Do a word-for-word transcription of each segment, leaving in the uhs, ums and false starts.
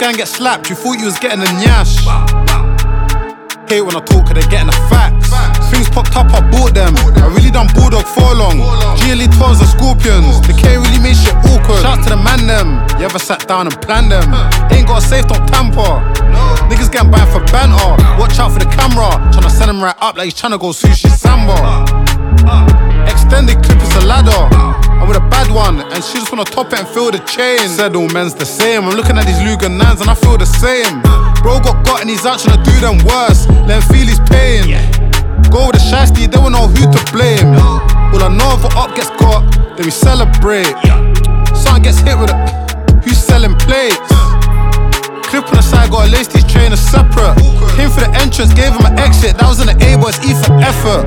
gang get slapped, you thought you was getting a nyash. Hate when I talk, cause they getting the facts. Things popped up, I bought them. I really done Bulldog for long. G L E twelves and Scorpions. The K really made shit awkward. Shout to the man them. You ever sat down and planned them? Ain't got a safe, don't tamper. Niggas getting banned for banter. Watch out for the camera. Tryna send him right up like he's tryna go sushi samba. Extended clip is a ladder. I'm with a bad one, and she just wanna top it and feel the chain. Said all men's the same. I'm looking at these Luger nines and I feel the same. Bro got got and he's out trying to do them worse. Let him feel his pain. Go with the shiesty, they won't know who to blame. All I know if a up gets got, then we celebrate. Son gets hit with it, who's selling plates? Clip on the side, gotta lace these trainers separate. Came for the entrance, gave him an exit. That was in the A, but it's E for effort.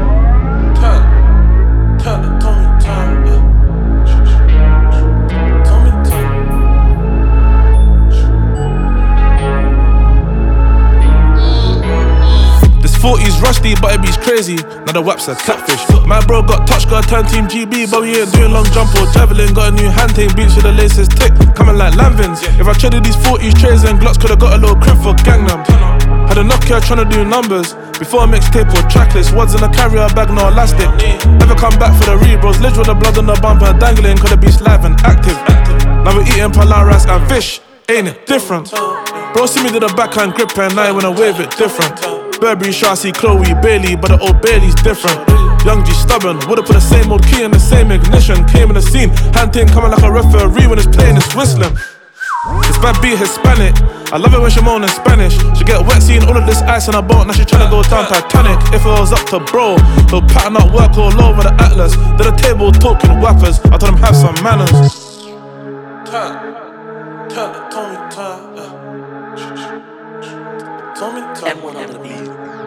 forties rusty, but it beats crazy. Now the waps are catfish. My bro got touch, got turn team G B, but we ain't doing long jump or javelin. Got a new hand team, beats with the laces tick, coming like Lanvins. If I traded these forties trays and Glocks, could've got a little crib for Gangnam. Had a Nokia tryna do numbers before a mixtape or tracklist. Wads in a carrier bag, no elastic. Never come back for the rebros. Lidge with the blood on the bumper, dangling, cause the beast live and active. Now we eating palaras and fish, ain't it different? Bro see me to the backhand grip and now when I wave it different. Burberry, Shassi, Chloe, Bailey, but the old Bailey's different. Young G stubborn, would've put the same old key in the same ignition. Came in the scene, hand thing coming like a referee when it's playing, it's whistling. This bad beat Hispanic, I love it when she moan in Spanish. She get wet seeing all of this ice on her boat, now she tryna go down Titanic. If it was up to bro, he'll pattern up work all over the Atlas. To the table talking whappers, I told him have some manners. Turn, turn, Tommy, turn, yeah. Tommy, turn. M one on the beat.